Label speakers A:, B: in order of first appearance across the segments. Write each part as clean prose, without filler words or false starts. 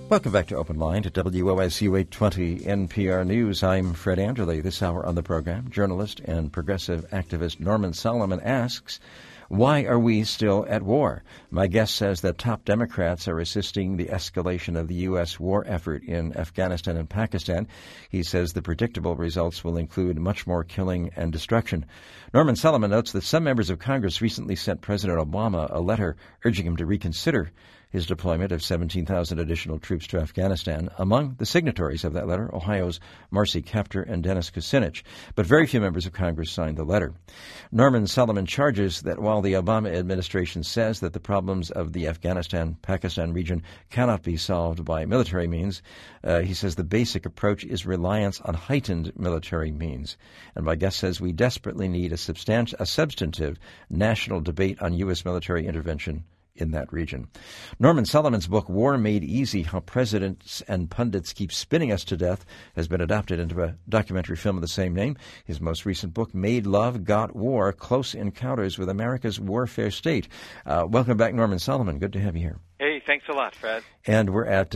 A: Welcome back to Open Line to WOSU 820 NPR News. I'm Fred Anderle. This hour on the program, journalist and progressive activist Norman Solomon asks, why are we still at war? My guest says that top Democrats are assisting the escalation of the U.S. war effort in Afghanistan and Pakistan. He says the predictable results will include much more killing and destruction. Norman Solomon notes that some members of Congress recently sent President Obama a letter urging him to reconsider his deployment of 17,000 additional troops to Afghanistan. Among the signatories of that letter, Ohio's Marcy Kaptur and Dennis Kucinich, but very few members of Congress signed the letter. Norman Solomon charges that while the Obama administration says that the problems of the Afghanistan-Pakistan region cannot be solved by military means, he says the basic approach is reliance on heightened military means. And my guest says we desperately need a substantive national debate on U.S. military intervention in that region. Norman Solomon's book, War Made Easy, How Presidents and Pundits Keep Spinning Us to Death, has been adapted into a documentary film of the same name. His most recent book, Made Love, Got War, Close Encounters with America's Warfare State. Welcome back, Norman Solomon. Good to have you here.
B: Hey, thanks a lot, Fred.
A: And we're at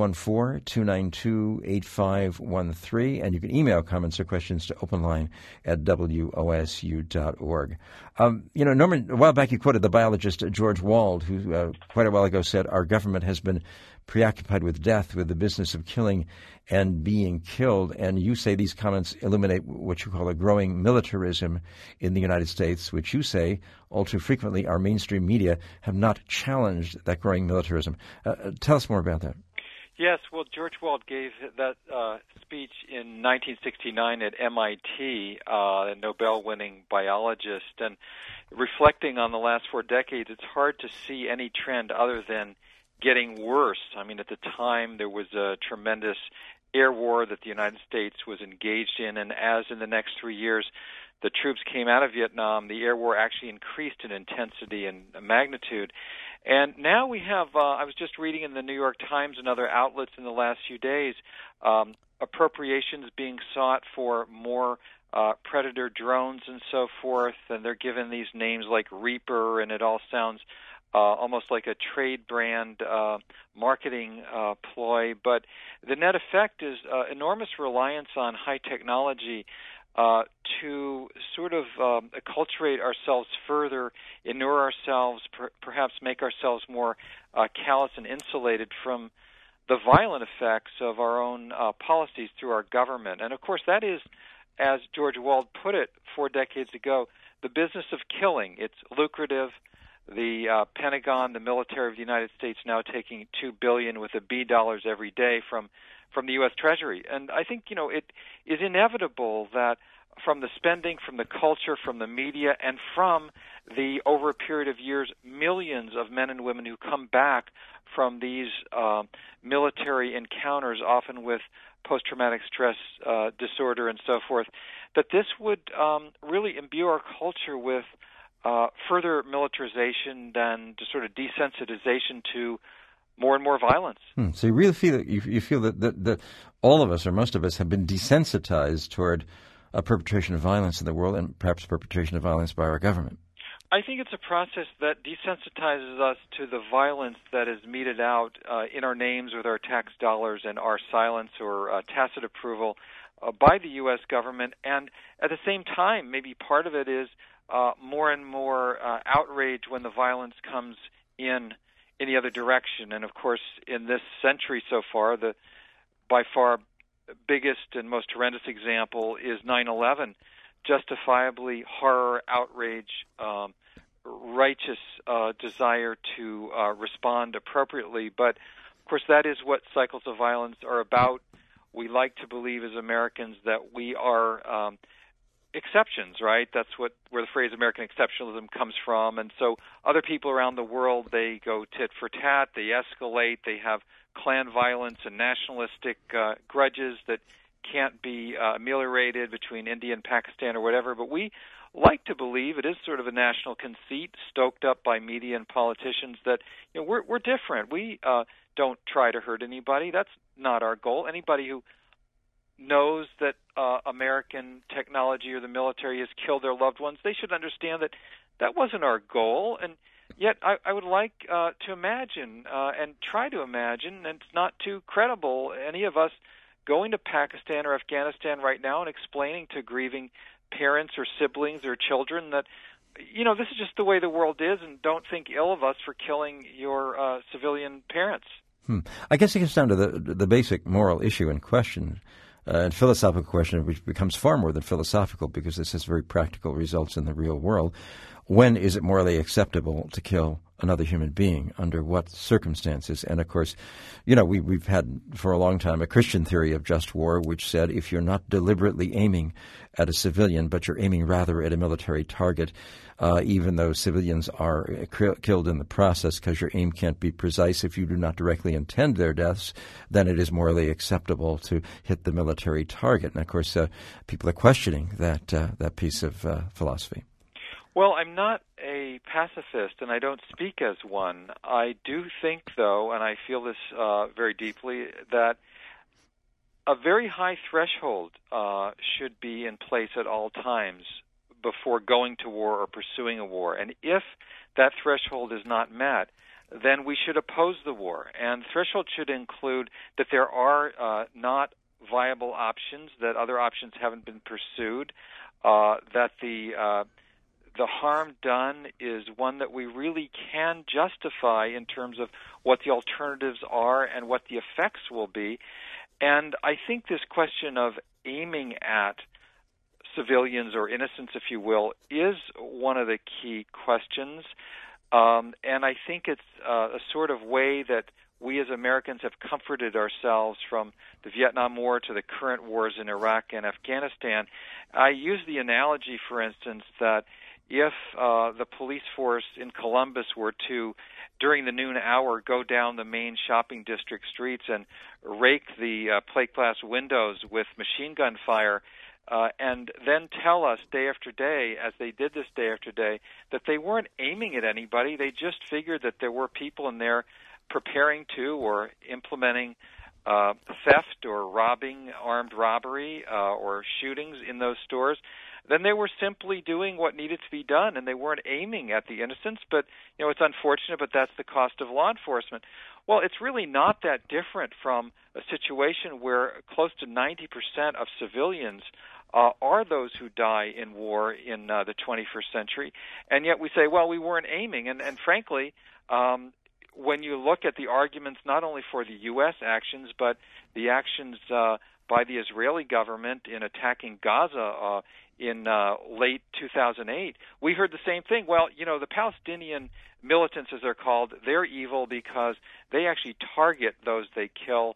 A: 614-292-8513, and you can email comments or questions to openline@wosu.org. Norman, a while back you quoted the biologist George Wald, who quite a while ago said, our government has been preoccupied with death, with the business of killing and being killed. And you say these comments illuminate what you call a growing militarism in the United States, which you say all too frequently our mainstream media have not challenged that growing militarism. Tell us more about that.
B: Yes, well, George Wald gave that speech in 1969 at MIT, a Nobel-winning biologist, and reflecting on the last 4 decades, it's hard to see any trend other than getting worse. I mean, at the time, there was a tremendous air war that the United States was engaged in, and as in the next 3 years, the troops came out of Vietnam, the air war actually increased in intensity and magnitude. And now we have, I was just reading in the New York Times and other outlets in the last few days, appropriations being sought for more Predator drones and so forth, and they're given these names like Reaper, and it all sounds almost like a trade brand marketing ploy. But the net effect is enormous reliance on high technology to sort of acculturate ourselves further, inure ourselves, perhaps make ourselves more callous and insulated from the violent effects of our own policies through our government. And, of course, that is, as George Wald put it 4 decades ago, the business of killing. It's lucrative. The Pentagon, the military of the United States, now taking $2 billion with a B dollars every day from the U.S. Treasury. And I think, it is inevitable that from the spending, from the culture, from the media, and from the, over a period of years, millions of men and women who come back from these military encounters, often with post-traumatic stress disorder and so forth, that this would really imbue our culture with further militarization and just sort of desensitization to more and more violence.
A: So you really feel that you feel that all of us, or most of us, have been desensitized toward a perpetration of violence in the world, and perhaps perpetration of violence by our government.
B: I think it's a process that desensitizes us to the violence that is meted out in our names with our tax dollars and our silence or tacit approval by the U.S. government. And at the same time, maybe part of it is more and more outrage when the violence comes in the other direction. And, of course, in this century so far, the by far biggest and most horrendous example is 9/11, justifiably horror, outrage, righteous desire to respond appropriately. But, of course, that is what cycles of violence are about. We like to believe as Americans that we are exceptions, right? That's where the phrase American exceptionalism comes from. And so other people around the world, they go tit for tat, they escalate, they have clan violence and nationalistic grudges that can't be ameliorated between India and Pakistan or whatever. But we like to believe, it is sort of a national conceit stoked up by media and politicians, that we're different. We don't try to hurt anybody. That's not our goal. Anybody who knows that American technology or the military has killed their loved ones, they should understand that that wasn't our goal. And Yet I would like to imagine and try to imagine, and it's not too credible, any of us going to Pakistan or Afghanistan right now and explaining to grieving parents or siblings or children that, this is just the way the world is, and don't think ill of us for killing your civilian parents.
A: I guess it gets down to the basic moral issue in question. And philosophical question, which becomes far more than philosophical because this has very practical results in the real world. When is it morally acceptable to kill another human being? Under what circumstances? And of course, we've had for a long time a Christian theory of just war, which said if you're not deliberately aiming at a civilian, but you're aiming rather at a military target, even though civilians are killed in the process because your aim can't be precise, if you do not directly intend their deaths, then it is morally acceptable to hit the military target. And of course, people are questioning that piece of philosophy.
B: Well, I'm not a pacifist, and I don't speak as one. I do think, though, and I feel this very deeply, that a very high threshold should be in place at all times before going to war or pursuing a war. And if that threshold is not met, then we should oppose the war. And the threshold should include that there are not viable options, that other options haven't been pursued, that the harm done is one that we really can justify in terms of what the alternatives are and what the effects will be. And I think this question of aiming at civilians or innocents, if you will, is one of the key questions. And I think it's a sort of way that we as Americans have comforted ourselves from the Vietnam War to the current wars in Iraq and Afghanistan. I use the analogy, for instance, that if the police force in Columbus were to, during the noon hour, go down the main shopping district streets and rake the plate glass windows with machine gun fire, and then tell us day after day, as they did this day after day, that they weren't aiming at anybody, they just figured that there were people in there preparing to or implementing theft or armed robbery or shootings in those stores, then they were simply doing what needed to be done, and they weren't aiming at the innocents. But, it's unfortunate, but that's the cost of law enforcement. Well, it's really not that different from a situation where close to 90% of civilians are those who die in war in the 21st century, and yet we say, well, we weren't aiming. And frankly, when you look at the arguments not only for the U.S. actions, but the actions by the Israeli government in attacking Gaza in late 2008, we heard the same thing. Well, the Palestinian militants, as they're called, they're evil because they actually target those they kill.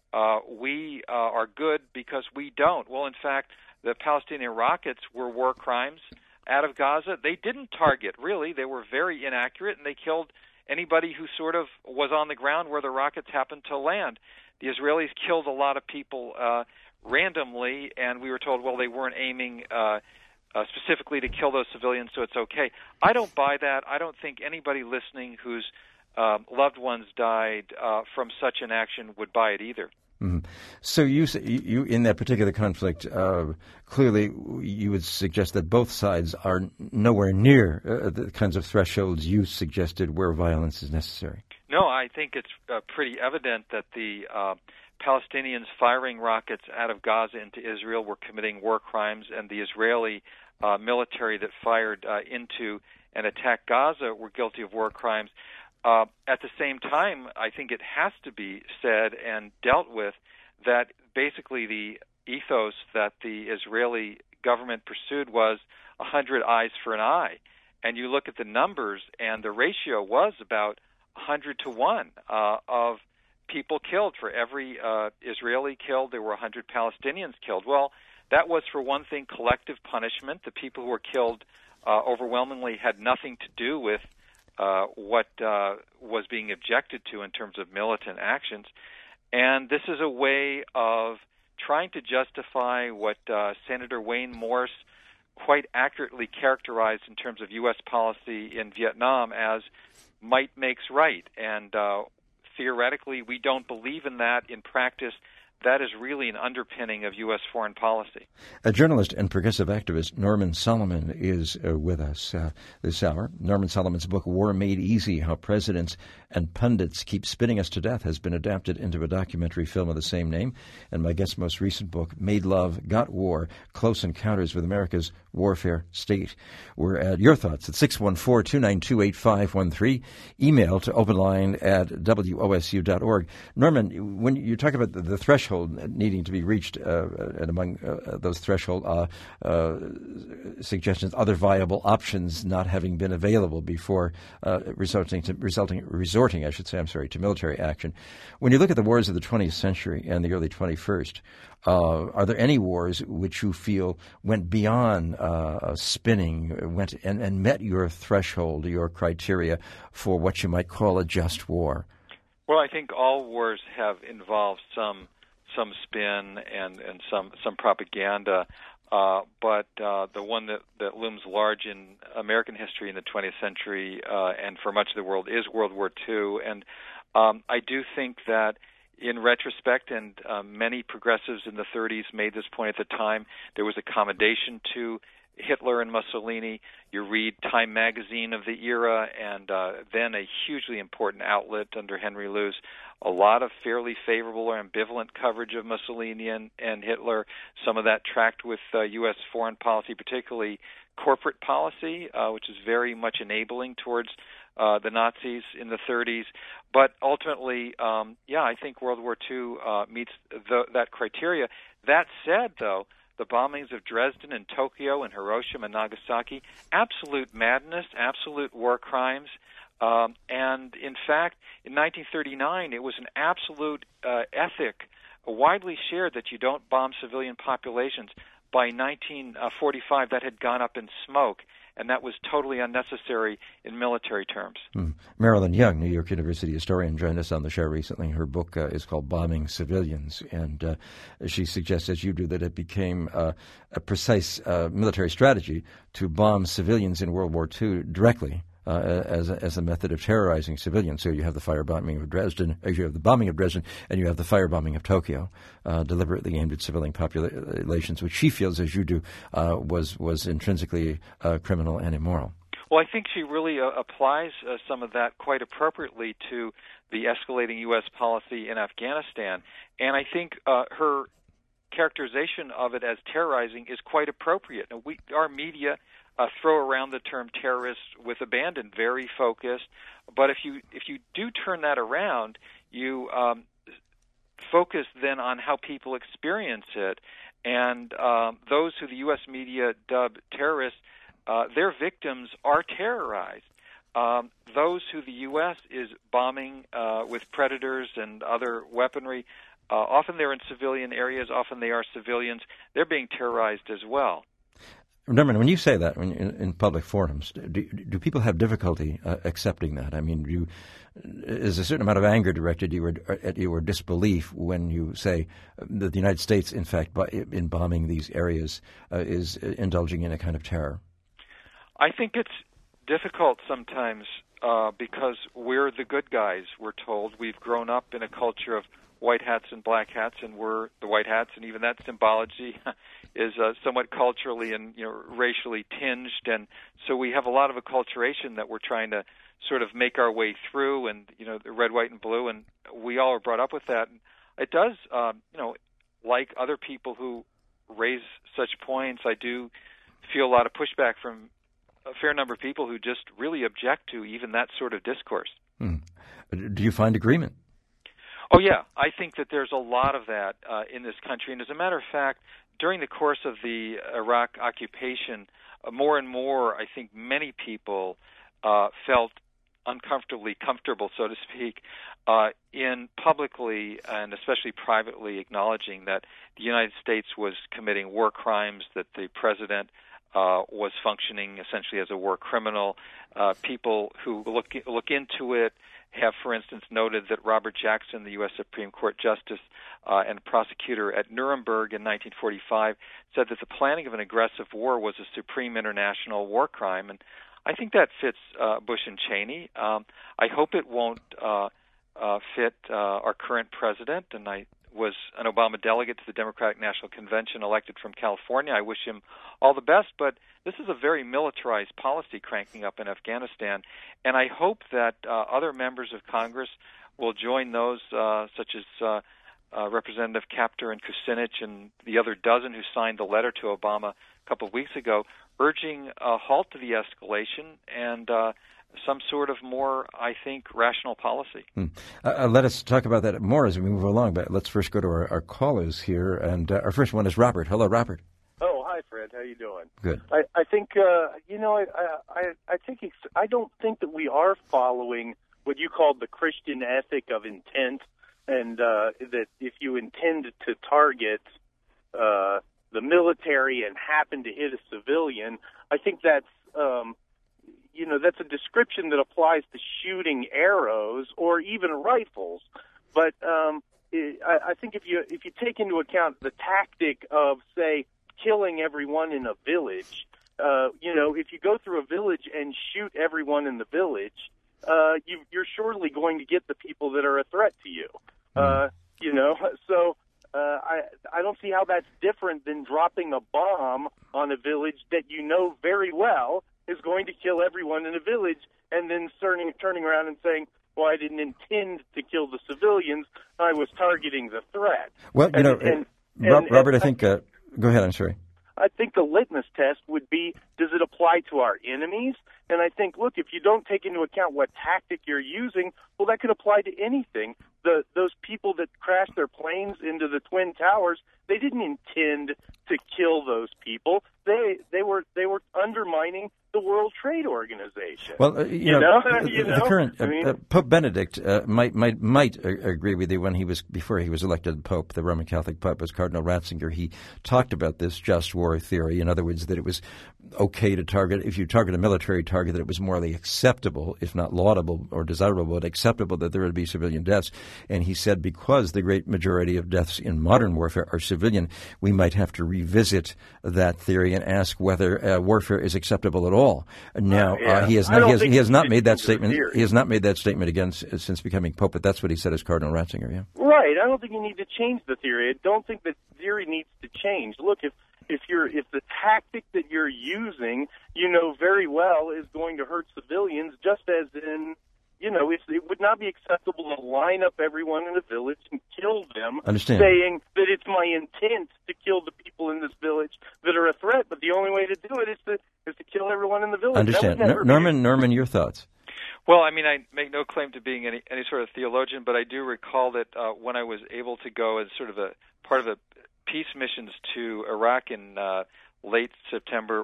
B: We are good because we don't. Well, in fact, the Palestinian rockets were war crimes out of Gaza. They didn't target, really. They were very inaccurate, and they killed anybody who sort of was on the ground where the rockets happened to land. The Israelis killed a lot of people randomly, and we were told, well, they weren't aiming specifically to kill those civilians, so it's okay. I don't buy that. I don't think anybody listening whose loved ones died from such an action would buy it either.
A: Mm-hmm. So you in that particular conflict, clearly you would suggest that both sides are nowhere near the kinds of thresholds you suggested where violence is necessary.
B: No, I think it's pretty evident that the Palestinians firing rockets out of Gaza into Israel were committing war crimes, and the Israeli military that fired into and attacked Gaza were guilty of war crimes. At the same time, I think it has to be said and dealt with that basically the ethos that the Israeli government pursued was 100 eyes for an eye. And you look at the numbers, and the ratio was about 100 to 1 of people killed. For every Israeli killed, there were 100 Palestinians killed. Well, that was, for one thing, collective punishment. The people who were killed overwhelmingly had nothing to do with what was being objected to in terms of militant actions. And this is a way of trying to justify what Senator Wayne Morse quite accurately characterized in terms of U.S. policy in Vietnam as might makes right. And theoretically, we don't believe in that. In practice, that is really an underpinning of U.S. foreign policy.
A: A journalist and progressive activist, Norman Solomon, is with us this hour. Norman Solomon's book, War Made Easy, How Presidents and Pundits Keep Spitting Us to Death, has been adapted into a documentary film of the same name. And my guest's most recent book, Made Love, Got War, Close Encounters with America's Warfare State. We're at your thoughts at 614-292-8513. Email to openline@wosu.org. Norman, when you talk about the threshold needing to be reached, and among those threshold suggestions, other viable options not having been available before resorting to military action. When you look at the wars of the 20th century and the early 21st, are there any wars which you feel went beyond spinning, went and met your threshold, your criteria for what you might call a just war?
B: Well, I think all wars have involved some spin and some propaganda, but the one that looms large in American history in the 20th century and for much of the world is World War II. And I do think that in retrospect, and many progressives in the 30s made this point at the time, there was accommodation to Hitler and Mussolini. You read Time magazine of the era, and then a hugely important outlet under Henry Luce, a lot of fairly favorable or ambivalent coverage of Mussolini and Hitler. Some of that tracked with U.S. foreign policy, particularly corporate policy, which is very much enabling towards the Nazis in the 30s. But ultimately, I think World War II meets that criteria. That said, though, the bombings of Dresden and Tokyo and Hiroshima and Nagasaki, absolute madness, absolute war crimes. And in fact, in 1939, it was an absolute ethic, widely shared, that you don't bomb civilian populations. By 1945, that had gone up in smoke, and that was totally unnecessary in military terms.
A: Marilyn Young, New York University historian, joined us on the show recently. Her book is called Bombing Civilians, and she suggests, as you do, that it became a precise military strategy to bomb civilians in World War II directly as a method of terrorizing civilians. So you have the firebombing of Dresden, you have the bombing of Dresden, and you have the firebombing of Tokyo, deliberately aimed at civilian populations, which she feels, as you do, was intrinsically criminal and immoral.
B: Well, I think she really applies some of that quite appropriately to the escalating U.S. policy in Afghanistan, and I think her characterization of it as terrorizing is quite appropriate. Now, our media throw around the term terrorist with abandon, very focused. But if you do turn that around, you focus then on how people experience it. And those who the U.S. media dub terrorists, their victims are terrorized. Those who the U.S. is bombing with Predators and other weaponry, often they're in civilian areas, often they are civilians. They're being terrorized as well.
A: Norman, when you say that in public forums, do people have difficulty accepting that? I mean, is a certain amount of anger directed at you or disbelief when you say that the United States, in fact, in bombing these areas, is indulging in a kind of terror?
B: I think it's difficult sometimes because we're the good guys, we're told. We've grown up in a culture of white hats and black hats, and we're the white hats, and even that symbology is somewhat culturally and racially tinged, and so we have a lot of acculturation that we're trying to sort of make our way through, and the red, white, and blue, and we all are brought up with that. And it does, like other people who raise such points, I do feel a lot of pushback from a fair number of people who just really object to even that sort of discourse.
A: Do you find agreement?
B: Oh, yeah. I think that there's a lot of that in this country. And as a matter of fact, during the course of the Iraq occupation, more and more, I think many people felt uncomfortably comfortable, so to speak, in publicly and especially privately acknowledging that the United States was committing war crimes, that the president was functioning essentially as a war criminal. People who look into it have, for instance, noted that Robert Jackson, the U.S. Supreme Court Justice and prosecutor at Nuremberg in 1945, said that the planning of an aggressive war was a supreme international war crime. And I think that fits Bush and Cheney. I hope it won't fit our current president, and was an Obama delegate to the Democratic National Convention elected from California. I wish him all the best, but this is a very militarized policy cranking up in Afghanistan, and I hope that other members of Congress will join those, such as Representative Kaptur and Kucinich and the other dozen who signed the letter to Obama a couple of weeks ago, urging a halt to the escalation and some sort of more, I think, rational policy.
A: Let us talk about that more as we move along, but let's first go to our callers here, and our first one is Robert. Hello, Robert.
C: Oh, hi, Fred. How you doing?
A: Good.
C: I think, I don't think that we are following what you called the Christian ethic of intent, and that if you intend to target the military and happen to hit a civilian, I think that's that's a description that applies to shooting arrows or even rifles. But I think if you take into account the tactic of, say, killing everyone in a village, if you go through a village and shoot everyone in the village, you're surely going to get the people that are a threat to you. So I don't see how that's different than dropping a bomb on a village that you know very well is going to kill everyone in a village, and then turning around and saying, well, I didn't intend to kill the civilians, I was targeting the threat.
A: Well, Robert, I think, go ahead, I'm sorry.
C: I think the litmus test would be, does it apply to our enemies? And I think, look, if you don't take into account what tactic you're using, well, that could apply to anything. Those people that crashed their planes into the Twin Towers, they didn't intend to kill those people. They were undermining the World Trade Organization.
A: Well, the current Pope Benedict might agree with you before he was elected Pope. The Roman Catholic Pope was Cardinal Ratzinger. He talked about this just war theory. In other words, that it was okay to target, if you target a military target, that it was morally acceptable, if not laudable or desirable, but acceptable that there would be civilian deaths. And he said because the great majority of deaths in modern warfare are civilian, we might have to revisit that theory and ask whether warfare is acceptable at all. Now, he has not made that statement. He has not made that statement again since becoming Pope, but that's what he said as Cardinal Ratzinger, yeah?
C: Right. I don't think you need to change the theory. I don't think the theory needs to change. Look, if the tactic that you're using, you know very well, is going to hurt civilians, just as in, it would not be acceptable to line up everyone in a village and kill them, saying that it's my intent to kill the people in this village that are a threat, but the only way to do it is to kill everyone in the village.
A: Understand. Norman, your thoughts?
B: Well, I mean, I make no claim to being any sort of theologian, but I do recall that when I was able to go as sort of a part of the peace missions to Iraq in late September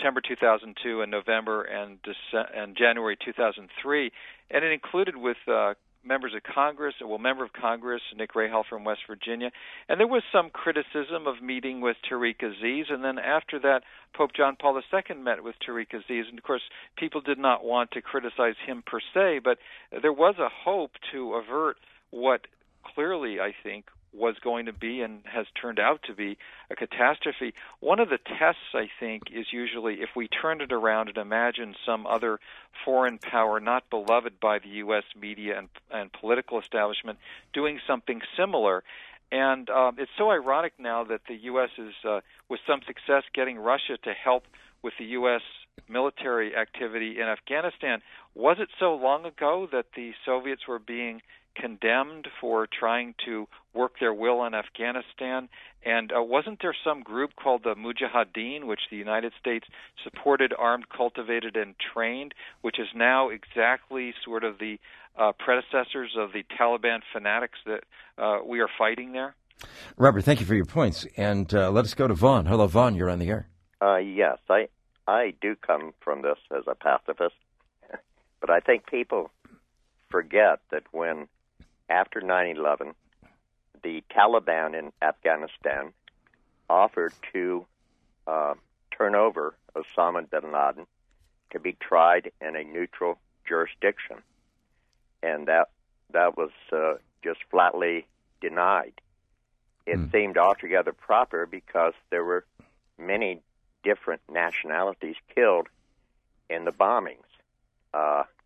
B: 2002 and November and January 2003, and it included with member of Congress, Nick Rahal from West Virginia, and there was some criticism of meeting with Tariq Aziz, and then after that, Pope John Paul II met with Tariq Aziz, and of course, people did not want to criticize him per se, but there was a hope to avert what clearly, I think, was going to be and has turned out to be a catastrophe. One of the tests, I think, is usually if we turn it around and imagine some other foreign power not beloved by the U.S. media and political establishment doing something similar. And it's so ironic now that the U.S. is, with some success, getting Russia to help with the U.S. military activity in Afghanistan. Was it so long ago that the Soviets were being condemned for trying to work their will in Afghanistan? And wasn't there some group called the Mujahideen, which the United States supported, armed, cultivated, and trained, which is now exactly sort of the predecessors of the Taliban fanatics that we are fighting there?
A: Robert, thank you for your points. And let us go to Vaughn. Hello, Vaughn. You're on the air.
D: Yes, I do come from this as a pacifist, but I think people forget that when after 9/11, the Taliban in Afghanistan offered to turn over Osama bin Laden to be tried in a neutral jurisdiction, and that was just flatly denied. It seemed altogether proper because there were many different nationalities killed in the bombings.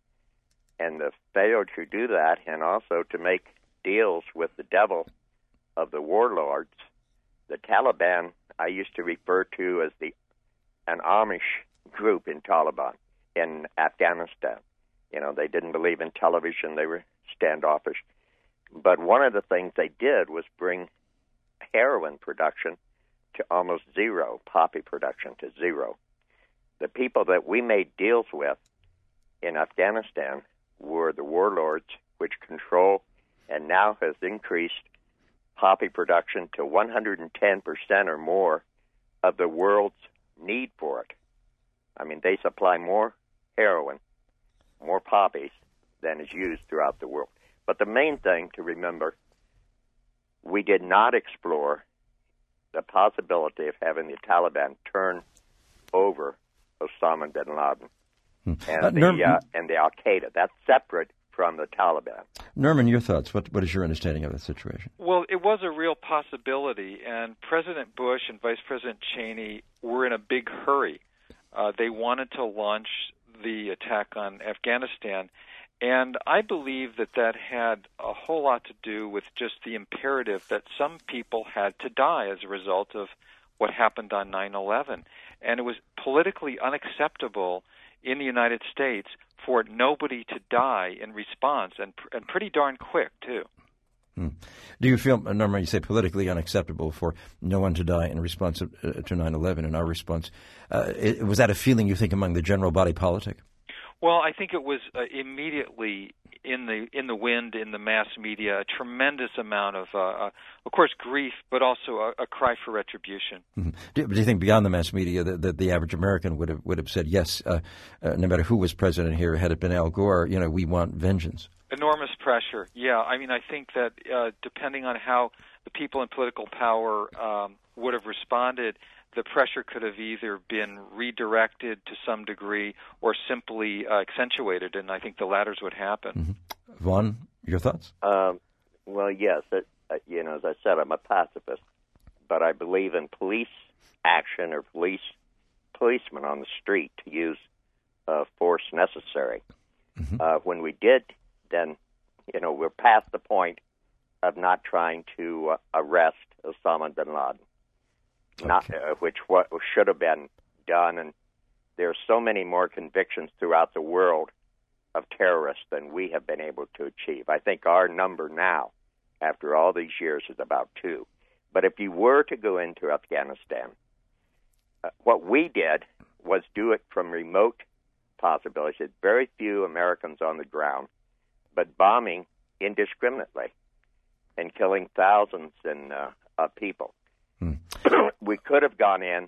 D: And the failure to do that, and also to make deals with the devil of the warlords, the Taliban I used to refer to as an Amish group in Afghanistan. They didn't believe in television. They were standoffish. But one of the things they did was bring heroin production to almost zero, poppy production to zero. The people that we made deals with in Afghanistan were the warlords, which control and now has increased poppy production to 110% or more of the world's need for it. I mean, they supply more heroin, more poppies than is used throughout the world. But the main thing to remember, we did not explore the possibility of having the Taliban turn over Osama bin Laden and the Al-Qaeda. That's separate from the Taliban.
A: Norman, your thoughts. What is your understanding of that situation?
B: Well, it was a real possibility, and President Bush and Vice President Cheney were in a big hurry. They wanted to launch the attack on Afghanistan, and I believe that had a whole lot to do with just the imperative that some people had to die as a result of what happened on 9/11. And it was politically unacceptable in the United States for nobody to die in response, and pretty darn quick, too.
A: Do you feel, Norman, you say politically unacceptable for no one to die in response to 9/11 and our response? Was that a feeling, you think, among the general body politic?
B: Well, I think it was immediately in the wind in the mass media, a tremendous amount of course, grief, but also a cry for retribution.
A: Mm-hmm. Do you think beyond the mass media that the average American would have said yes, no matter who was president here, had it been Al Gore, we want vengeance?
B: Enormous pressure. Yeah, I mean, I think that depending on how the people in political power would have responded, the pressure could have either been redirected to some degree or simply accentuated, and I think the latter is what happened.
A: Mm-hmm. Vaughn, your thoughts?
D: Well, yes. As I said, I'm a pacifist, but I believe in police action or policemen on the street to use force necessary. Mm-hmm. When we did, then, we're past the point of not trying to arrest Osama bin Laden. Which should have been done, and there are so many more convictions throughout the world of terrorists than we have been able to achieve. I think our number now, after all these years, is about 2. But if you were to go into Afghanistan, what we did was do it from remote possibilities. Very few Americans on the ground, but bombing indiscriminately and killing thousands of people. We could have gone in,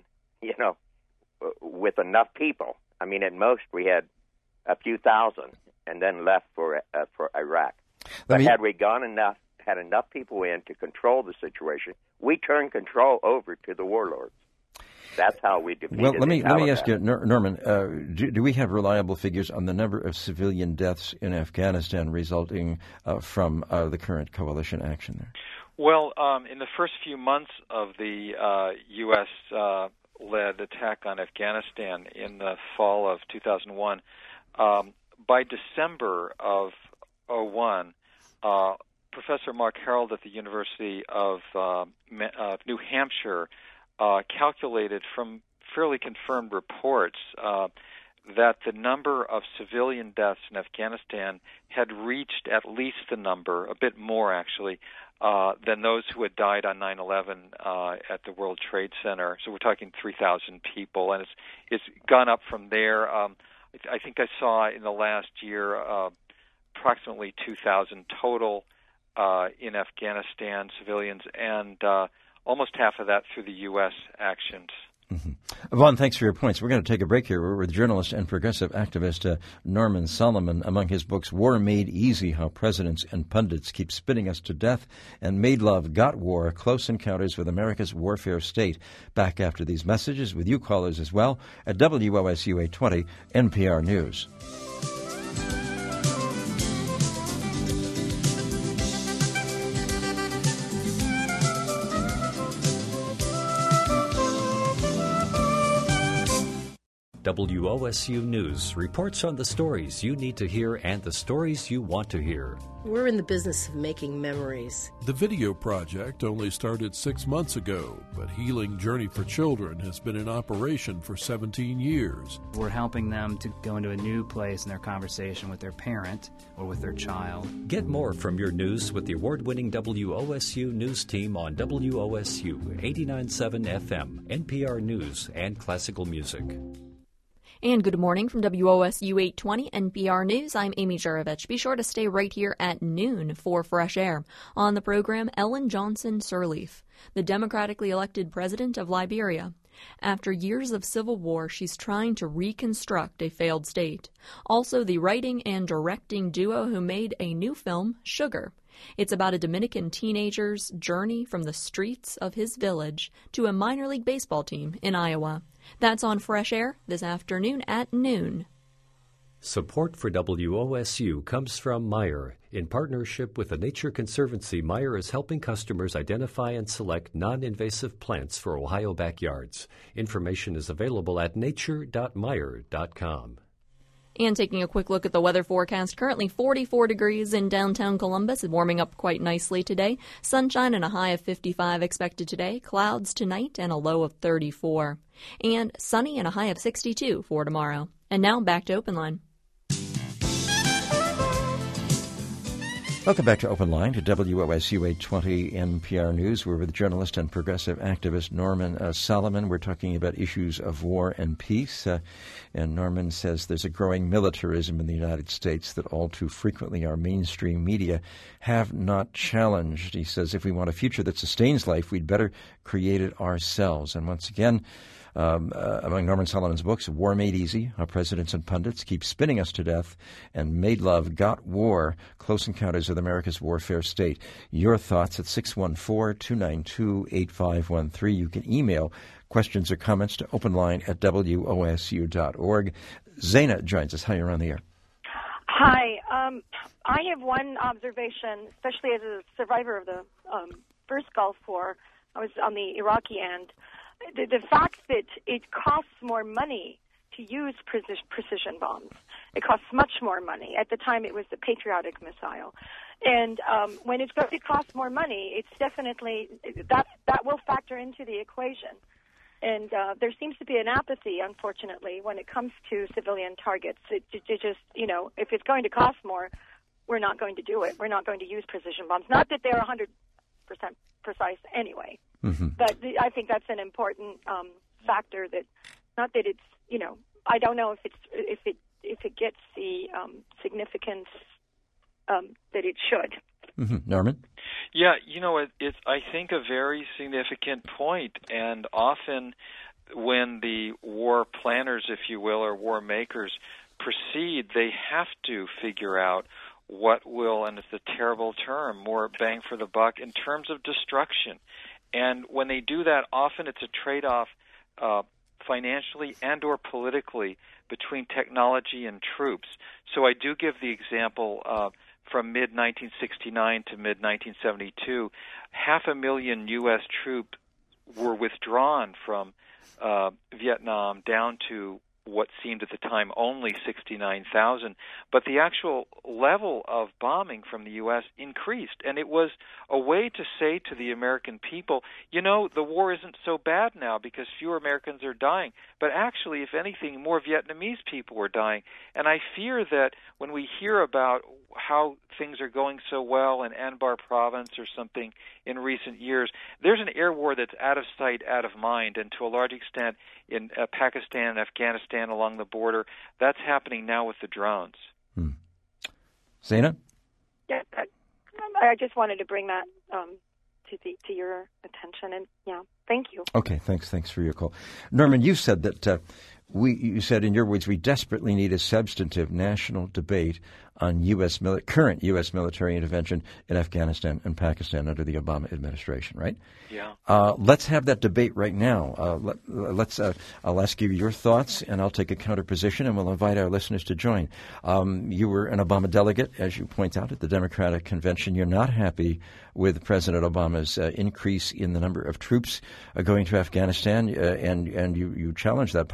D: with enough people. I mean, at most we had a few thousand, and then left for Iraq. But had we had enough people in to control the situation, we turned control over to the warlords. That's how we defeated the Taliban.
A: Well, let me ask you, Norman, do we have reliable figures on the number of civilian deaths in Afghanistan resulting from the current coalition action there?
B: Well, in the first few months of the U.S.-led attack on Afghanistan in the fall of 2001, by December of 2001, Professor Mark Harold at the University of New Hampshire calculated from fairly confirmed reports that the number of civilian deaths in Afghanistan had reached at least the number, a bit more actually, than those who had died on 9/11 at the World Trade Center. So we're talking 3,000 people, and it's gone up from there. I think I saw in the last year approximately 2,000 total in Afghanistan civilians, and almost half of that through the U.S. actions.
A: Mm-hmm. Vaughn, thanks for your points. We're going to take a break here. We're with journalist and progressive activist Norman Solomon. Among his books, War Made Easy, How Presidents and Pundits Keep Spitting Us to Death, and Made Love, Got War, Close Encounters with America's Warfare State. Back after these messages with you callers as well at WOSU 820 NPR News.
E: WOSU News reports on the stories you need to hear and the stories you want to hear.
F: We're in the business of making memories.
G: The video project only started 6 months ago, but Healing Journey for Children has been in operation for 17 years.
H: We're helping them to go into a new place in their conversation with their parent or with their child.
E: Get more from your news with the award-winning WOSU News team on WOSU 89.7 FM, NPR News, and classical music.
I: And good morning from WOSU 820 NPR News. I'm Amy Juravich. Be sure to stay right here at noon for Fresh Air. On the program, Ellen Johnson Sirleaf, the democratically elected president of Liberia. After years of civil war, she's trying to reconstruct a failed state. Also, the writing and directing duo who made a new film, Sugar. It's about a Dominican teenager's journey from the streets of his village to a minor league baseball team in Iowa. That's on Fresh Air this afternoon at noon.
E: Support for WOSU comes from Meijer. In partnership with the Nature Conservancy, Meijer is helping customers identify and select non-invasive plants for Ohio backyards. Information is available at nature.meijer.com.
I: And taking a quick look at the weather forecast, currently 44 degrees in downtown Columbus. It's warming up quite nicely today. Sunshine and a high of 55 expected today. Clouds tonight and a low of 34. And sunny and a high of 62 for tomorrow. And now back to Open Line.
A: Welcome back to Open Line, to WOSU 820 NPR News. We're with journalist and progressive activist Norman Solomon. We're talking about issues of war and peace. And Norman says there's a growing militarism in the United States that all too frequently our mainstream media have not challenged. He says if we want a future that sustains life, we'd better create it ourselves. And once again, among Norman Solomon's books, War Made Easy, How Presidents and Pundits Keep Spinning Us to Death, and Made Love, Got War, Close Encounters of America's Warfare State. Your thoughts at 614-292-8513. You can email questions or comments to openline@wosu.org. Zaina joins us. Hi, you're on the air.
J: Hi. I have one observation, especially as a survivor of the first Gulf War. I was on the Iraqi end. The fact that it costs more money to use precision bombs. It costs much more money. At the time, it was the Patriotic missile. And when it's going to cost more money, it's definitely that will factor into the equation. And there seems to be an apathy, unfortunately, when it comes to civilian targets. It just, if it's going to cost more, we're not going to do it. We're not going to use precision bombs. Not that they're 100% precise anyway. Mm-hmm. But I think that's an important factor. That, not that it's, I don't know if it gets the significance that it should.
A: Mm-hmm. Norman?
B: Yeah, it's I think a very significant point, and often when the war planners, if you will, or war makers proceed, they have to figure out what will, and it's a terrible term, more bang for the buck in terms of destruction. And when they do that, often it's a trade-off financially and or politically between technology and troops. So I do give the example from mid-1969 to mid-1972, 500,000 U.S. troops were withdrawn from Vietnam down to what seemed at the time only 69,000, but the actual level of bombing from the U.S. increased, and it was a way to say to the American people, the war isn't so bad now because fewer Americans are dying, but actually, if anything, more Vietnamese people were dying, and I fear that when we hear about how things are going so well in Anbar province or something in recent years, there's an air war that's out of sight, out of mind, and to a large extent in Pakistan and Afghanistan along the border, that's happening now with the drones.
A: Zaina?
J: Yeah, I just wanted to bring that to your attention, and thank you.
A: Okay, thanks for your call. Norman, you said that you said in your words, we desperately need a substantive national debate on current U.S. military intervention in Afghanistan and Pakistan under the Obama administration, right?
B: Yeah.
A: Let's have that debate right now. I'll ask you your thoughts, and I'll take a counter position, and we'll invite our listeners to join. You were an Obama delegate, as you point out, at the Democratic Convention. You're not happy with President Obama's increase in the number of troops going to Afghanistan, and you challenge that policy.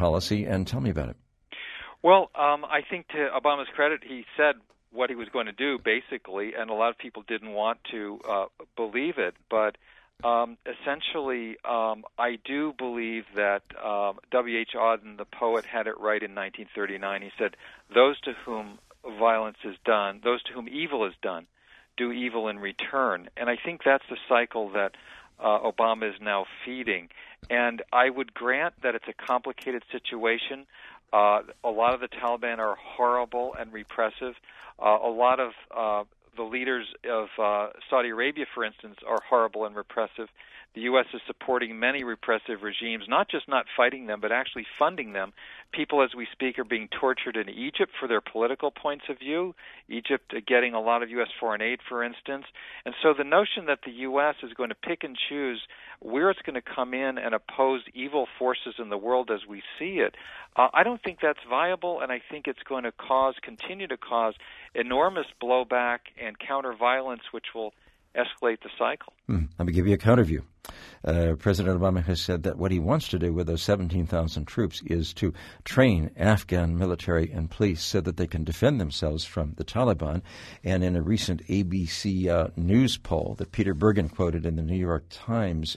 A: and tell me about it.
B: Well, I think to Obama's credit, he said what he was going to do, basically, and a lot of people didn't want to believe it. But essentially, I do believe that W.H. Auden, the poet, had it right in 1939. He said, "Those to whom violence is done, those to whom evil is done, do evil in return." And I think that's the cycle that Obama is now feeding. And I would grant that it's a complicated situation. A lot of the Taliban are horrible and repressive. A lot of the leaders of Saudi Arabia, for instance, are horrible and repressive. The U.S. is supporting many repressive regimes, not just not fighting them, but actually funding them. People, as we speak, are being tortured in Egypt for their political points of view, Egypt getting a lot of U.S. foreign aid, for instance. And so the notion that the U.S. is going to pick and choose where it's going to come in and oppose evil forces in the world as we see it, I don't think that's viable, and I think it's going to continue to cause enormous blowback and counter-violence, which will escalate the cycle.
A: Let me give you a counter view. President Obama has said that what he wants to do with those 17,000 troops is to train Afghan military and police so that they can defend themselves from the Taliban. And in a recent ABC news poll that Peter Bergen quoted in the New York Times,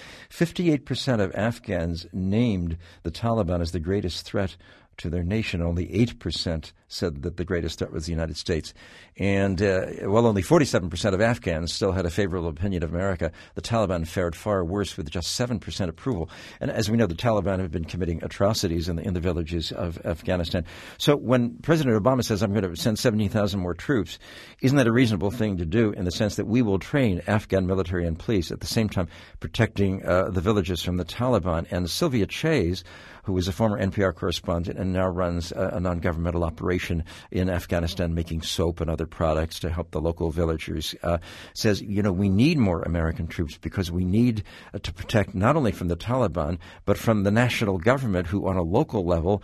A: 58% of Afghans named the Taliban as the greatest threat to their nation. Only 8% said that the greatest threat was the United States. And, only 47% of Afghans still had a favorable opinion of America. The Taliban fared far worse with just 7% approval. And as we know, the Taliban have been committing atrocities in the villages of Afghanistan. So when President Obama says, I'm going to send 17,000 more troops, isn't that a reasonable thing to do in the sense that we will train Afghan military and police at the same time protecting the villages from the Taliban? And Sylvia Chase, who is a former NPR correspondent and now runs a non-governmental operation in Afghanistan making soap and other products to help the local villagers, says, we need more American troops because we need to protect not only from the Taliban, but from the national government who on a local level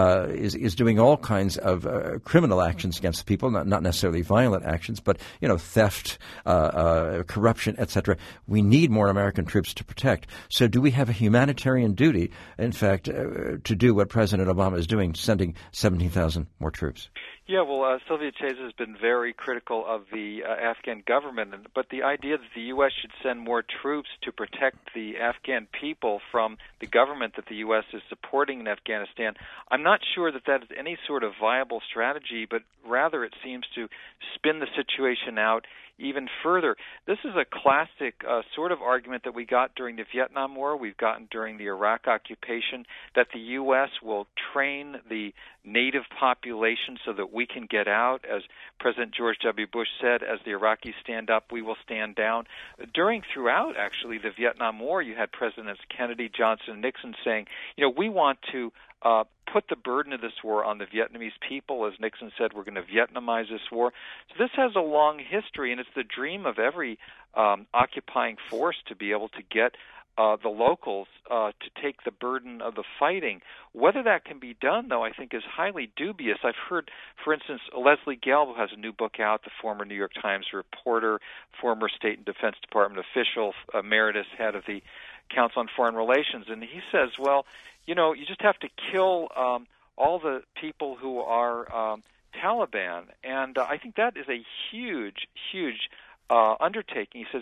A: is doing all kinds of criminal actions against people, not necessarily violent actions, but, theft, corruption, etc. We need more American troops to protect. So do we have a humanitarian duty, in fact, to do what President Obama is doing, sending 17,000 more troops?
B: Yeah, well, Sylvia Chase has been very critical of the Afghan government, but the idea that the U.S. should send more troops to protect the Afghan people from the government that the U.S. is supporting in Afghanistan, I'm not sure that that is any sort of viable strategy, but rather it seems to spin the situation out even further. This is a classic sort of argument that we got during the Vietnam War, we've gotten during the Iraq occupation, that the U.S. will train the native population so that we can get out. As President George W. Bush said, as the Iraqis stand up, we will stand down. Throughout, actually, the Vietnam War, you had Presidents Kennedy, Johnson, and Nixon saying, we want to put the burden of this war on the Vietnamese people. As Nixon said, we're going to Vietnamize this war. So this has a long history, and it's the dream of every occupying force to be able to get the locals to take the burden of the fighting. Whether that can be done, though, I think is highly dubious. I've heard, for instance, Leslie Gelb, who has a new book out, the former New York Times reporter, former State and Defense Department official, emeritus head of the Council on Foreign Relations, and he says, well, you just have to kill all the people who are Taliban. And I think that is a huge, huge undertaking. He says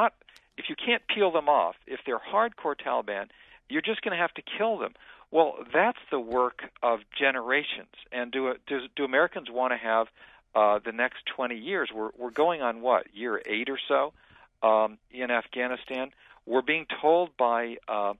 B: if you can't peel them off, if they're hardcore Taliban, you're just going to have to kill them. Well, that's the work of generations. And do Americans want to have the next 20 years? We're going on year 8 or so in Afghanistan. We're being told by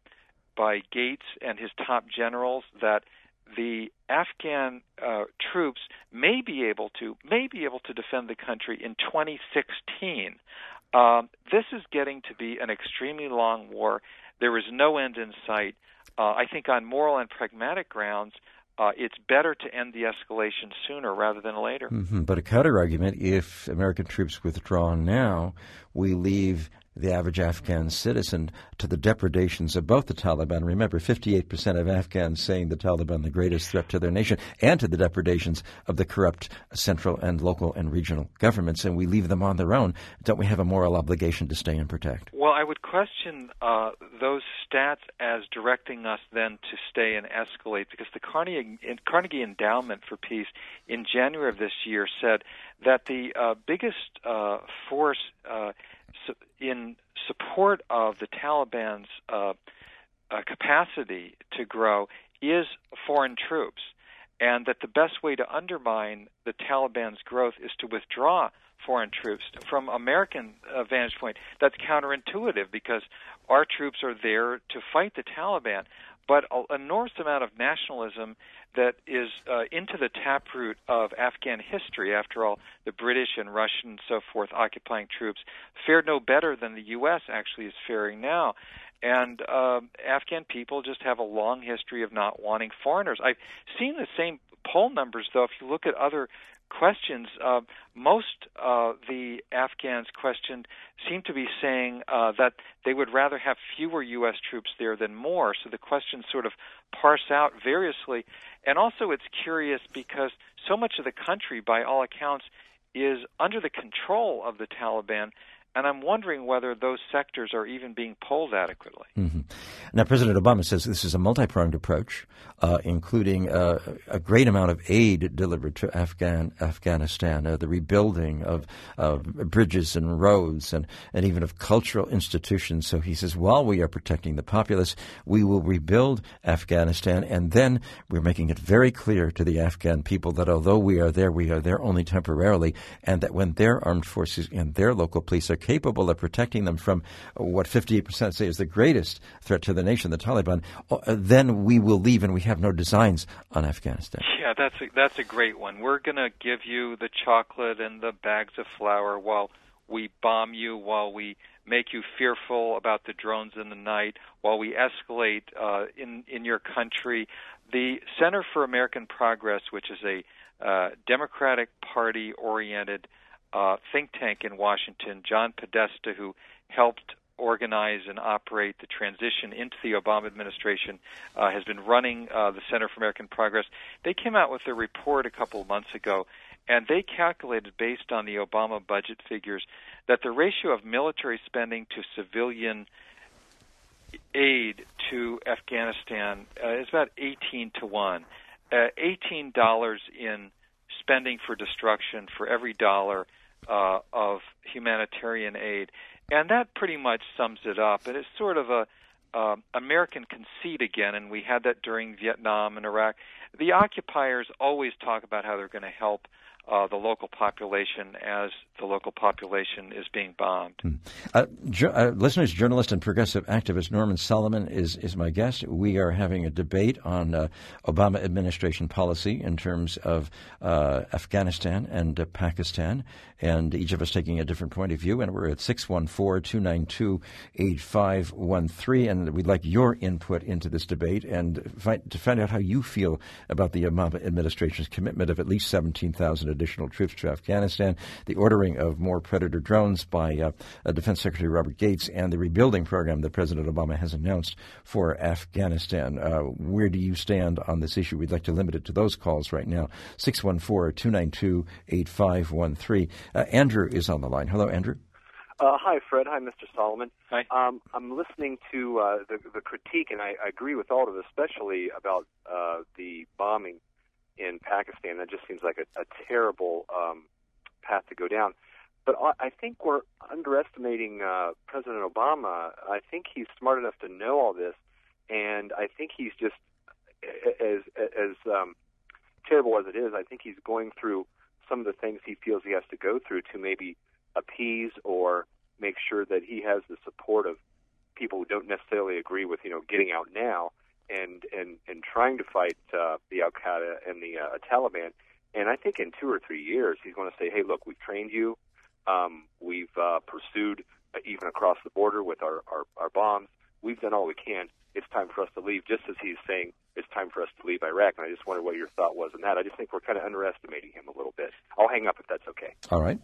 B: Gates and his top generals that the Afghan troops may be able to defend the country in 2016. This is getting to be an extremely long war. There is no end in sight. I think on moral and pragmatic grounds, it's better to end the escalation sooner rather than later.
A: Mm-hmm. But a counter-argument, if American troops withdraw now, we leave the average Afghan citizen to the depredations of both the Taliban. Remember, 58% of Afghans saying the Taliban the greatest threat to their nation, and to the depredations of the corrupt central and local and regional governments, and we leave them on their own. Don't we have a moral obligation to stay and protect?
B: Well, I would question those stats as directing us then to stay and escalate, because the Carnegie Endowment for Peace in January of this year said that the biggest force in support of the Taliban's capacity to grow is foreign troops, and that the best way to undermine the Taliban's growth is to withdraw foreign troops. From American vantage point, that's counterintuitive, because our troops are there to fight the Taliban. But an enormous amount of nationalism that is into the taproot of Afghan history. After all, the British and Russian and so forth occupying troops fared no better than the U.S. actually is faring now. And Afghan people just have a long history of not wanting foreigners. I've seen the same poll numbers, though. If you look at other questions, most the Afghans questioned seem to be saying that they would rather have fewer U.S. troops there than more. So the questions sort of parse out variously. And also it's curious because so much of the country, by all accounts, is under the control of the Taliban. And I'm wondering whether those sectors are even being polled adequately.
A: Mm-hmm. Now, President Obama says this is a multi-pronged approach, including a great amount of aid delivered to Afghanistan, the rebuilding of bridges and roads and even of cultural institutions. So he says, while we are protecting the populace, we will rebuild Afghanistan. And then we're making it very clear to the Afghan people that although we are there only temporarily, and that when their armed forces and their local police are capable of protecting them from what 58% say is the greatest threat to the nation, the Taliban, then we will leave, and we have no designs on Afghanistan.
B: Yeah, that's a great one. We're going to give you the chocolate and the bags of flour while we bomb you, while we make you fearful about the drones in the night, while we escalate in your country. The Center for American Progress, which is a Democratic Party-oriented think tank in Washington, John Podesta, who helped organize and operate the transition into the Obama administration, has been running the Center for American Progress. They came out with a report a couple of months ago, and they calculated, based on the Obama budget figures, that the ratio of military spending to civilian aid to Afghanistan is about 18 to 1. $18 in spending for destruction for every dollar of humanitarian aid. And that pretty much sums it up. And it's sort of a American conceit again, and we had that during Vietnam and Iraq. The occupiers always talk about how they're going to help the local population as the local population is being bombed.
A: Listeners, journalist and progressive activist Norman Solomon is my guest. We are having a debate on Obama administration policy in terms of Afghanistan and Pakistan, and each of us taking a different point of view. And we're at 614-292-8513, and we'd like your input into this debate and to find out how you feel about the Obama administration's commitment of at least 17,000 additional troops to Afghanistan, the ordering of more Predator drones by Defense Secretary Robert Gates, and the rebuilding program that President Obama has announced for Afghanistan. Where do you stand on this issue? We'd like to limit it to those calls right now. 614-292-8513. Andrew is on the line. Hello, Andrew.
K: Hi, Fred. Hi, Mr. Solomon.
B: Hi.
K: I'm listening to the critique, and I agree with all of it, especially about the bombing in Pakistan. That just seems like a terrible path to go down. But I think we're underestimating President Obama. I think he's smart enough to know all this, and I think he's just, as terrible as it is, I think he's going through some of the things he feels he has to go through to maybe appease or make sure that he has the support of people who don't necessarily agree with, getting out now and trying to fight the Al-Qaeda and the Taliban. And I think in 2 or 3 years, he's going to say, hey, look, we've trained you. We've pursued even across the border with our bombs. We've done all we can. It's time for us to leave, just as he's saying it's time for us to leave Iraq. And I just wonder what your thought was on that. I just think we're kind of underestimating him a little bit. I'll hang up if that's okay.
A: All right.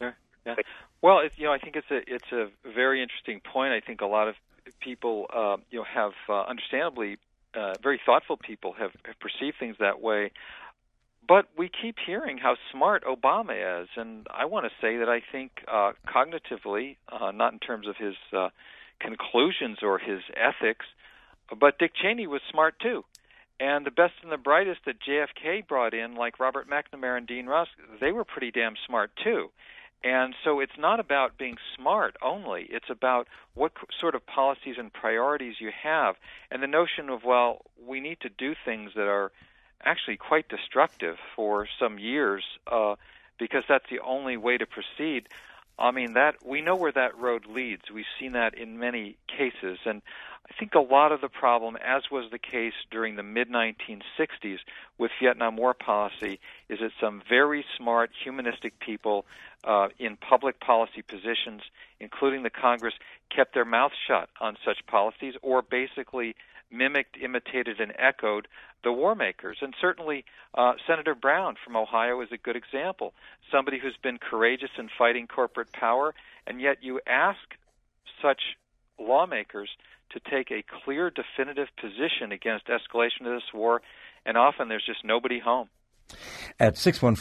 B: Yeah. Well, I think it's a very interesting point. I think a lot of people, have understandably, very thoughtful people have perceived things that way. But we keep hearing how smart Obama is, and I want to say that I think cognitively, not in terms of his conclusions or his ethics, but Dick Cheney was smart too. And the best and the brightest that JFK brought in, like Robert McNamara and Dean Rusk, they were pretty damn smart too. And so it's not about being smart only. It's about what sort of policies and priorities you have. And the notion of, well, we need to do things that are actually quite destructive for some years because that's the only way to proceed. I mean, that we know where that road leads. We've seen that in many cases. And I think a lot of the problem, as was the case during the mid-1960s with Vietnam War policy, is that some very smart, humanistic people in public policy positions, including the Congress, kept their mouths shut on such policies or basically mimicked, imitated, and echoed the war makers. And certainly Senator Brown from Ohio is a good example, somebody who's been courageous in fighting corporate power, and yet you ask such lawmakers to take a clear, definitive position against escalation of this war, and often there's just nobody home.
A: At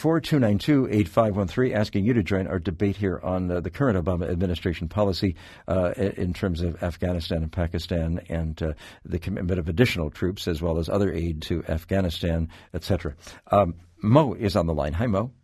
A: 614-292-8513, asking you to join our debate here on the current Obama administration policy in terms of Afghanistan and Pakistan and the commitment of additional troops as well as other aid to Afghanistan, etc. Mo is on the line. Hi, Mo.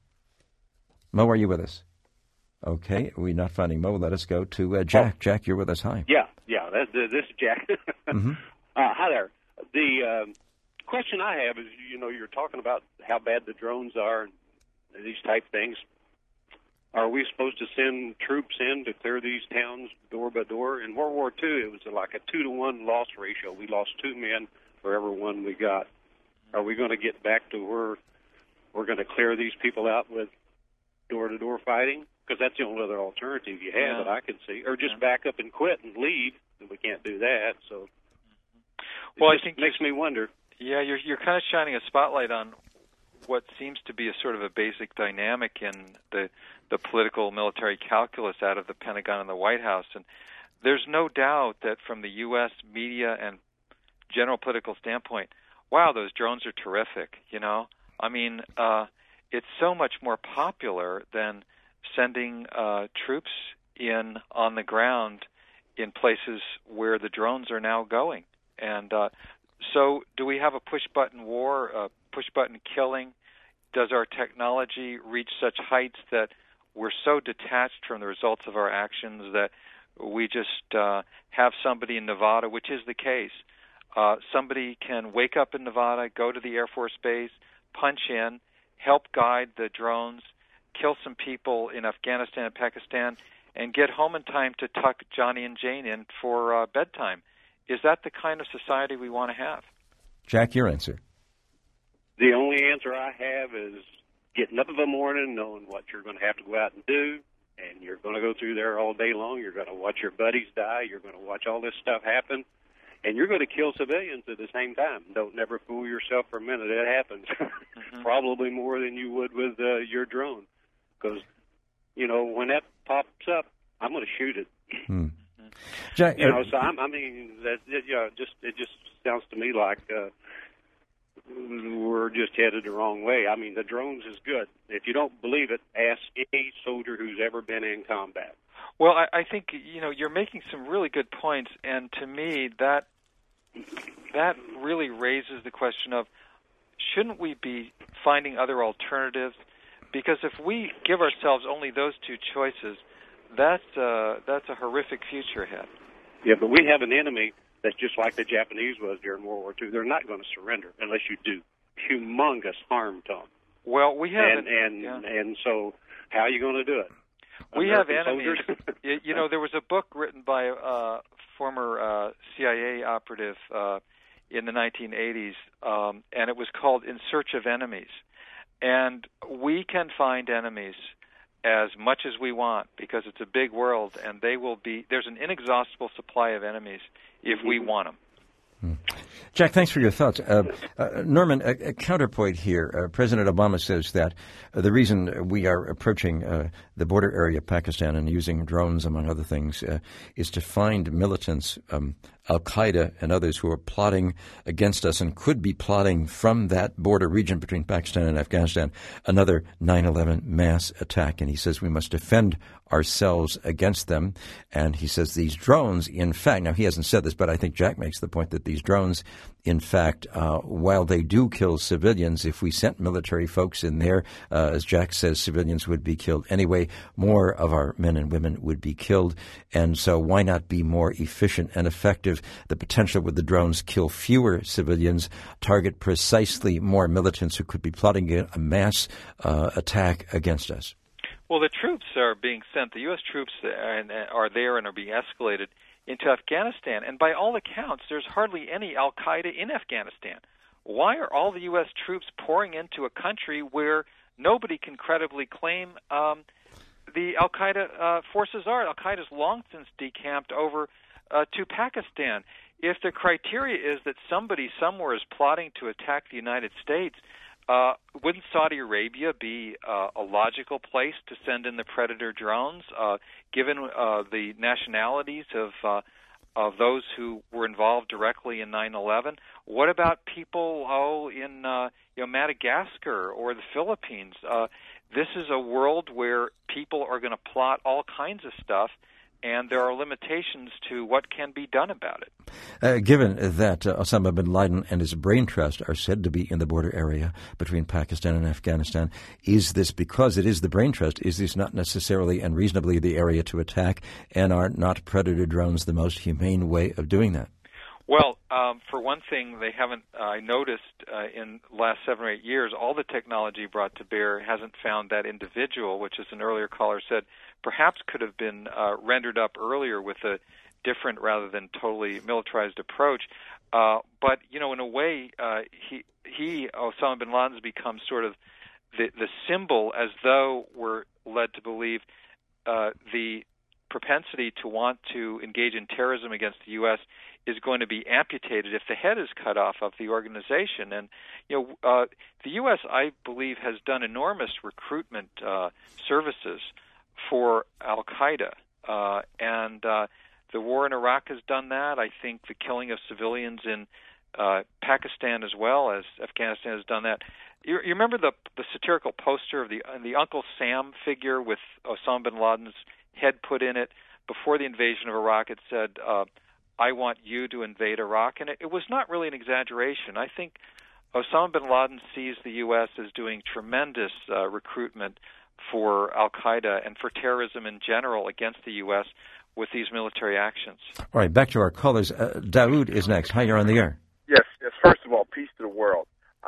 A: Mo, are you with us? Okay, we're not finding Mo. Let us go to Jack. Jack, you're with us. Hi.
L: Yeah, this is Jack.
A: Mm-hmm.
L: Hi there. The question I have is, you're talking about how bad the drones are and these type things. Are we supposed to send troops in to clear these towns door by door? In World War II, it was like a 2-to-1 loss ratio. We lost 2 men for every one we got. Are we going to get back to where we're going to clear these people out with door-to-door fighting? Because that's the only other alternative you have that I can see. Or just back up and quit and leave. We can't do that. So,
B: well, I think
L: makes me wonder.
B: Yeah, you're kind of shining a spotlight on what seems to be a sort of a basic dynamic in the political military calculus out of the Pentagon and the White House. And there's no doubt that from the U.S. media and general political standpoint, wow, those drones are terrific, I mean, it's so much more popular than sending troops in on the ground in places where the drones are now going. And so do we have a push-button war, a push-button killing? Does our technology reach such heights that we're so detached from the results of our actions that we just have somebody in Nevada, which is the case. Somebody can wake up in Nevada, go to the Air Force Base, punch in, help guide the drones, kill some people in Afghanistan and Pakistan, and get home in time to tuck Johnny and Jane in for bedtime. Is that the kind of society we want to have?
A: Jack, your answer.
L: The only answer I have is getting up in the morning, knowing what you're going to have to go out and do, and you're going to go through there all day long. You're going to watch your buddies die. You're going to watch all this stuff happen, and you're going to kill civilians at the same time. Don't never fool yourself for a minute. It happens. Probably more than you would with your drone, because, when that pops up, I'm going to shoot it.
A: Jack,
L: so it just sounds to me like we're just headed the wrong way. I mean, the drones is good. If you don't believe it, ask any soldier who's ever been in combat.
B: Well, I think you're making some really good points, and to me that really raises the question of shouldn't we be finding other alternatives? Because if we give ourselves only those two choices, that's a horrific future ahead.
L: Yeah, but we have an enemy that's just like the Japanese was during World War II. They're not going to surrender unless you do humongous harm to them.
B: Well, we have
L: and so how are you going to do it?
B: We
L: American
B: have enemies. There was a book written by a former CIA operative in the 1980s, and it was called In Search of Enemies. And we can find enemies as much as we want because it's a big world, and there's an inexhaustible supply of enemies if we want them.
A: Jack, thanks for your thoughts. Norman, a counterpoint here. President Obama says that the reason we are approaching the border area of Pakistan and using drones, among other things, is to find militants, Al-Qaeda and others who are plotting against us and could be plotting from that border region between Pakistan and Afghanistan another 9/11 mass attack. And he says we must defend ourselves against them. And he says these drones, in fact, now he hasn't said this, but I think Jack makes the point that these drones, in fact, while they do kill civilians, if we sent military folks in there, as Jack says, civilians would be killed anyway. More of our men and women would be killed. And so why not be more efficient and effective? The potential with the drones kill fewer civilians, target precisely more militants who could be plotting a mass attack against us.
B: Well, the troops are being sent, the U.S. troops are there and are being escalated into Afghanistan. And by all accounts, there's hardly any Al-Qaeda in Afghanistan. Why are all the U.S. troops pouring into a country where nobody can credibly claim the Al-Qaeda forces are? Al-Qaeda's long since decamped over to Pakistan. If the criteria is that somebody somewhere is plotting to attack the United States, wouldn't Saudi Arabia be a logical place to send in the Predator drones, given the nationalities of those who were involved directly in 9/11? What about people in Madagascar or the Philippines? This is a world where people are going to plot all kinds of stuff, and there are limitations to what can be done about it.
A: Given that Osama bin Laden and his brain trust are said to be in the border area between Pakistan and Afghanistan, is this because it is the brain trust? Is this not necessarily and reasonably the area to attack? And are not Predator drones the most humane way of doing that?
B: Well, for one thing, they haven't, I noticed in the last 7 or 8 years, all the technology brought to bear hasn't found that individual, which, as an earlier caller said, perhaps could have been rendered up earlier with a different rather than totally militarized approach. But, in a way, Osama bin Laden, has become sort of the symbol, as though we're led to believe the propensity to want to engage in terrorism against the U.S. is going to be amputated if the head is cut off of the organization. And, the U.S., I believe, has done enormous recruitment services for Al-Qaeda. And the war in Iraq has done that. I think the killing of civilians in Pakistan as well as Afghanistan has done that. You remember the satirical poster of the Uncle Sam figure with Osama bin Laden's head put in it before the invasion of Iraq? It said, I want you to invade Iraq. And it was not really an exaggeration. I think Osama bin Laden sees the U.S. as doing tremendous recruitment for Al-Qaeda and for terrorism in general against the U.S. with these military actions.
A: All right, back to our callers. Daoud is next. Hi, you're on the air.
M: Yes. First of all, peace to the world.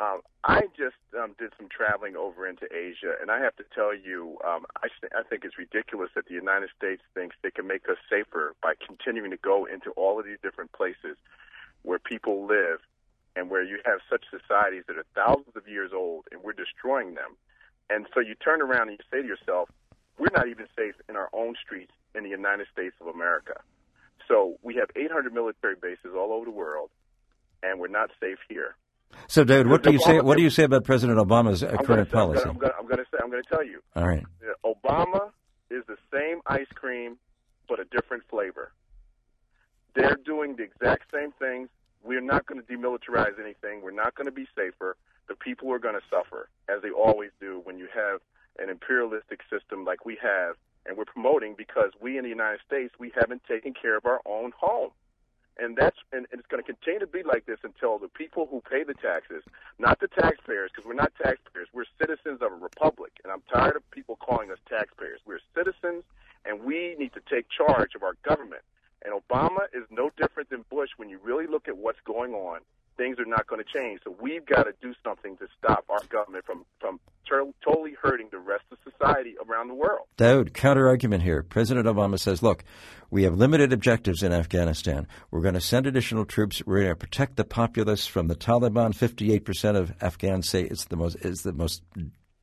M: I just did some traveling over into Asia, and I have to tell you, I think it's ridiculous that the United States thinks they can make us safer by continuing to go into all of these different places where people live and where you have such societies that are thousands of years old, and we're destroying them. And so you turn around and you say to yourself, we're not even safe in our own streets in the United States of America. So we have 800 military bases all over the world, and we're not safe here.
A: So, David, what do you say? What do you say about President Obama's current policy?
M: I'm going to tell you.
A: All right.
M: Obama is the same ice cream, but a different flavor. They're doing the exact same things. We're not going to demilitarize anything. We're not going to be safer. The people are going to suffer, as they always do when you have an imperialistic system like we have, and we're promoting because we in the United States, we haven't taken care of our own home. And it's going to continue to be like this until the people who pay the taxes, not the taxpayers, because we're not taxpayers, we're citizens of a republic, and I'm tired of people calling us taxpayers. We're citizens, and we need to take charge of our government. And Obama is no different than Bush. When you really look at what's going on, things are not going to change. So we've got to do something to stop our government from totally hurting the rest of society around the world.
A: Daoud, counter-argument here. President Obama says, look, we have limited objectives in Afghanistan. We're going to send additional troops. We're going to protect the populace from the Taliban. 58% of Afghans say it's the most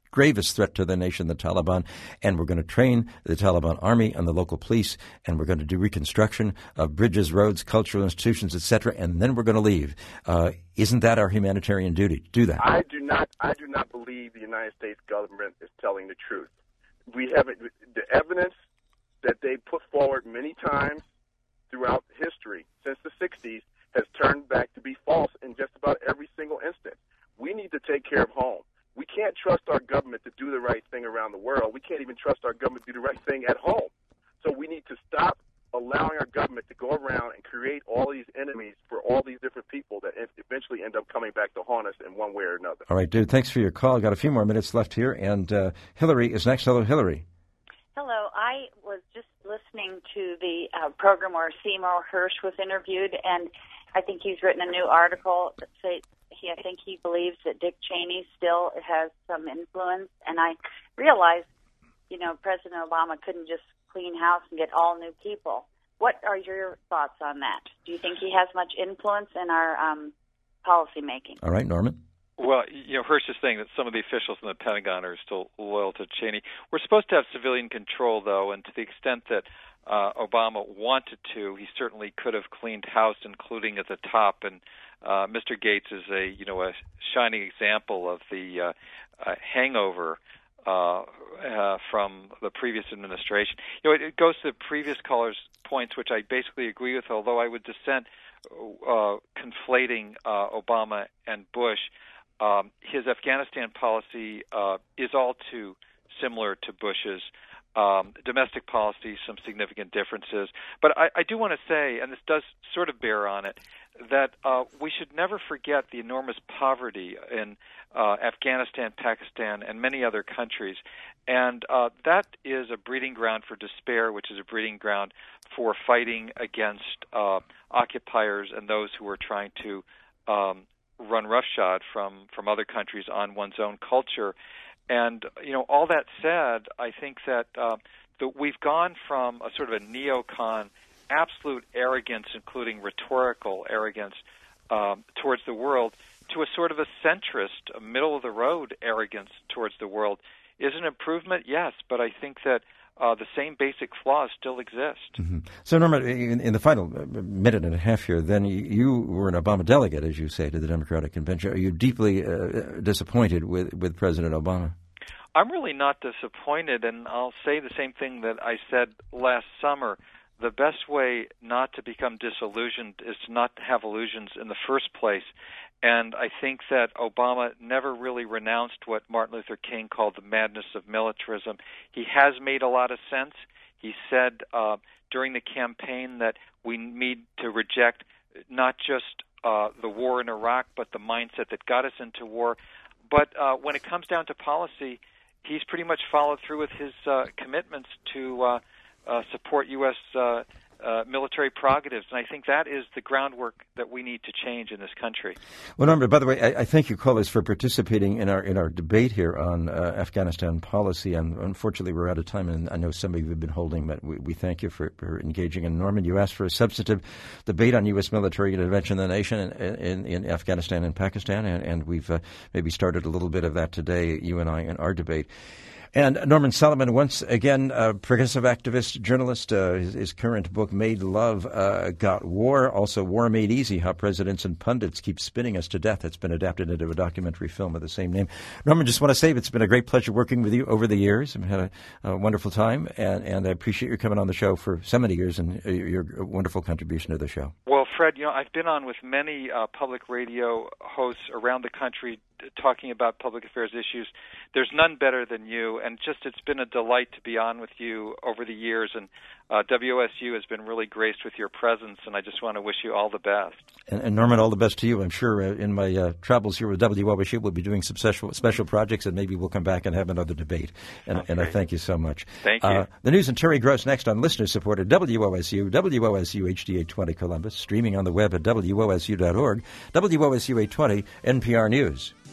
A: gravest threat to the nation, the Taliban, and we're going to train the Taliban army and the local police, and we're going to do reconstruction of bridges, roads, cultural institutions, etc., and then we're going to leave. Isn't that our humanitarian duty to do that?
M: I do not believe the United States government is telling the truth. We have the evidence that they put forward many times throughout history since the 60s has turned back to be false in just about every single instance. We need to take care of home. We can't trust our government to do the right thing around the world. We can't even trust our government to do the right thing at home. So we need to stop allowing our government to go around and create all these enemies for all these different people that eventually end up coming back to haunt us in one way or another.
A: All right, dude, thanks for your call. I've got a few more minutes left here, and Hillary is next. Hello, Hillary.
N: Hello. I was just listening to the program where Seymour Hersh was interviewed, and I think he's written a new article that says I think he believes that Dick Cheney still has some influence. And I realized, President Obama couldn't just clean house and get all new people. What are your thoughts on that? Do you think he has much influence in our policy making?
A: All right, Norman.
B: Well, Hersh is saying that some of the officials in the Pentagon are still loyal to Cheney. We're supposed to have civilian control, though, and to the extent that Obama wanted to, he certainly could have cleaned house, including at the top. And Mr. Gates is a shining example of the hangover from the previous administration. It goes to the previous caller's points, which I basically agree with, although I would dissent conflating Obama and Bush. His Afghanistan policy is all too similar to Bush's. Domestic policy, some significant differences. But I do want to say, and this does sort of bear on it, that we should never forget the enormous poverty in Afghanistan, Pakistan, and many other countries. And that is a breeding ground for despair, which is a breeding ground for fighting against occupiers and those who are trying to run roughshod from other countries on one's own culture. And, all that said, I think that we've gone from a sort of a neocon, absolute arrogance, including rhetorical arrogance, towards the world, to a sort of a centrist, a middle-of-the-road arrogance towards the world. Is an improvement? Yes, but I think that the same basic flaws still exist.
A: Mm-hmm. So, Norman, in the final minute and a half here, then you were an Obama delegate, as you say, to the Democratic Convention. Are you deeply disappointed with President Obama?
B: I'm really not disappointed, and I'll say the same thing that I said last summer. The best way not to become disillusioned is to not have illusions in the first place. And I think that Obama never really renounced what Martin Luther King called the madness of militarism. He has made a lot of sense. He said during the campaign that we need to reject not just the war in Iraq, but the mindset that got us into war. But when it comes down to policy, he's pretty much followed through with his commitments to support U.S. Military prerogatives, and I think that is the groundwork that we need to change in this country.
A: Well, Norman, by the way, I thank you, callers, for participating in our debate here on Afghanistan policy. And unfortunately, we're out of time, and I know some of you have been holding, but we thank you for engaging. And Norman, you asked for a substantive debate on U.S. military intervention in the nation in Afghanistan and Pakistan, and we've maybe started a little bit of that today, you and I, in our debate. And Norman Solomon, once again, progressive activist, journalist, his current book, Made Love, Got War, also War Made Easy, How Presidents and Pundits Keep Spinning Us to Death. It's been adapted into a documentary film of the same name. Norman, just want to say it's been a great pleasure working with you over the years. I've had a wonderful time, and I appreciate your coming on the show for so many years and your wonderful contribution to the show.
B: Well, Fred, I've been on with many public radio hosts around the country talking about public affairs issues. There's none better than you, and it's been a delight to be on with you over the years, and WOSU has been really graced with your presence, and I just want to wish you all the best.
A: And Norman, all the best to you. I'm sure in my travels here with WOSU, we'll be doing some special projects, and maybe we'll come back and have another debate. And I thank you so much.
B: Thank you.
A: The news and Terry Gross next on listener-supported WOSU HD 820 Columbus, streaming on the web at WOSU.org, WOSU 820 NPR News.